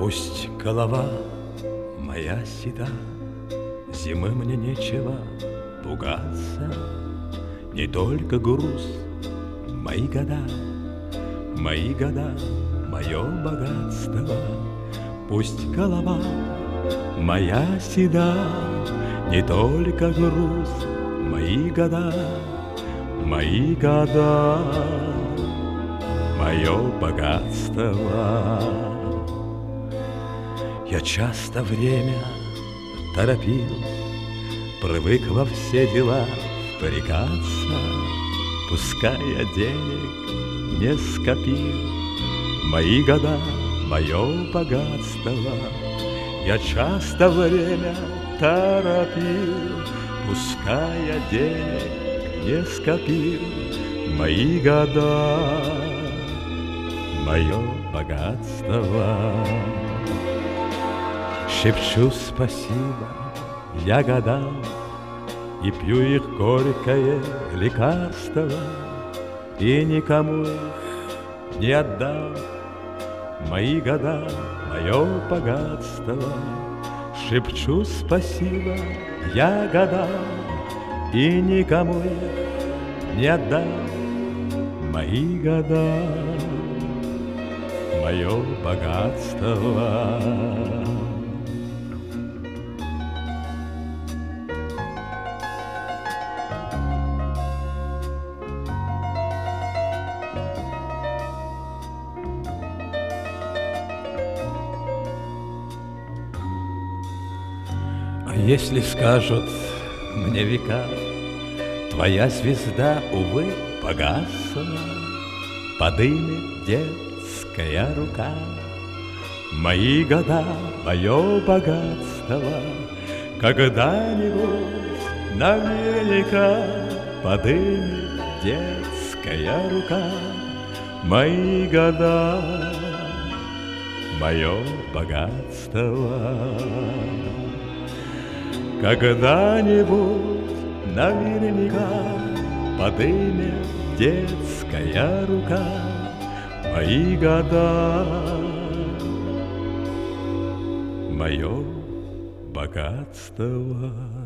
Пусть голова моя седа, зимы мне нечего пугаться. Не только груз, мои года, мое богатство. Пусть голова моя седа, не только груз, мои года, мое богатство. Я часто время торопил, привык во все дела впрягаться. Пускай я денег не скопил, мои года, мое богатство. Я часто время торопил, пускай я денег не скопил, мои года, мое богатство. Шепчу спасибо я годам и пью их горькое лекарство, и никому их не отдам, мои года, мое богатство. Шепчу спасибо я годам и никому их не отдам, мои года, мое богатство. Если скажут мне века, твоя звезда, увы, погасла, подымет детская рука мои года, мое богатство. Когда-нибудь наверняка подымет детская рука мои года, мое богатство. Когда-нибудь наверняка подымет детская рука мои года, мое богатство.